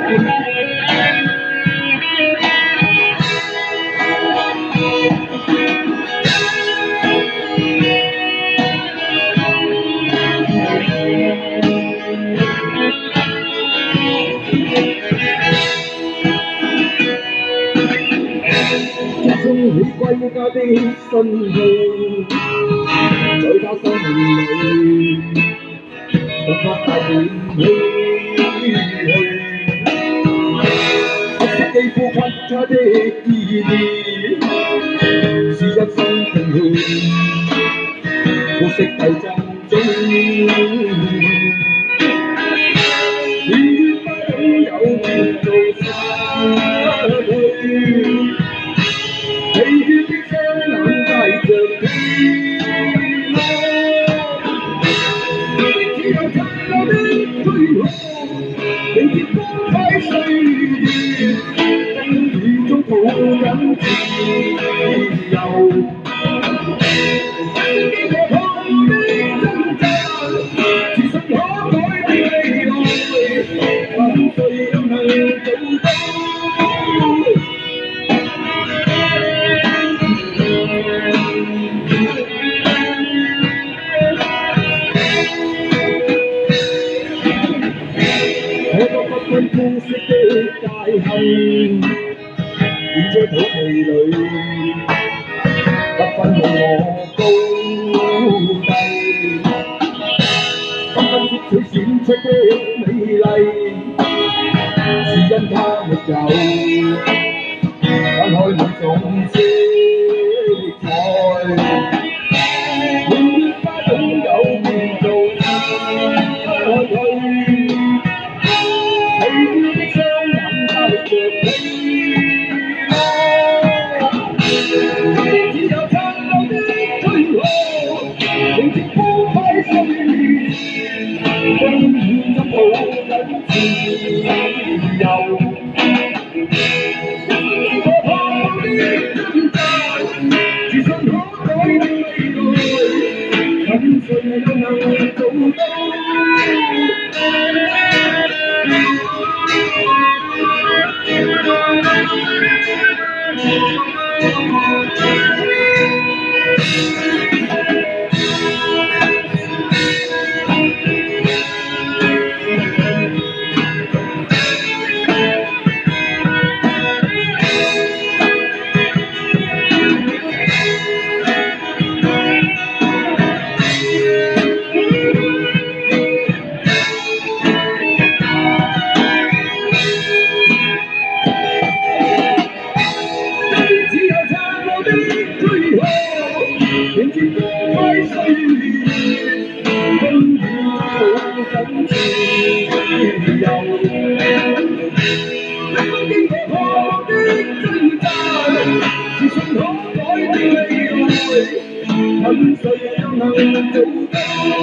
中你歸家的信號，在他生命裏，突發大亂唏噓。黑色肌膚給他的意義，是一生拼血，膚色鬥爭中，年月不擁有變做失去。疲倦的雙眼帶着疲勞，只有殘留的軀殼，迎接光輝歲月，風雨中抱緊自由。經過痛的掙扎，自信可改變未來，問誰又能做到？可多不分膚色的界限，現在土地裏，不分你我高低，紛紛攝取閃出的美麗，是因它沒有分開兩種色彩，永遠不擁有變做失去。疲倦的雙眼帶着疲勞，只有殘留的軀殼，迎接光輝歲月，風雨中抱緊自由。經過痛的掙扎，自信可改變未來，問誰又能做到？迎接光輝歲月，風雨中抱緊自由。經過破的掙扎，自信可改變未來，問誰又能做到？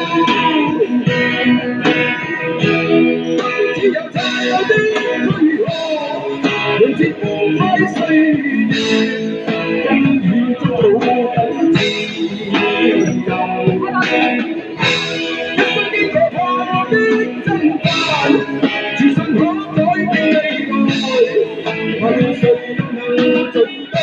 只有殘留的軀殼，迎接光輝歲月，風雨中抱緊自由。經過破的掙扎，自信可改變未來，問誰又能做到？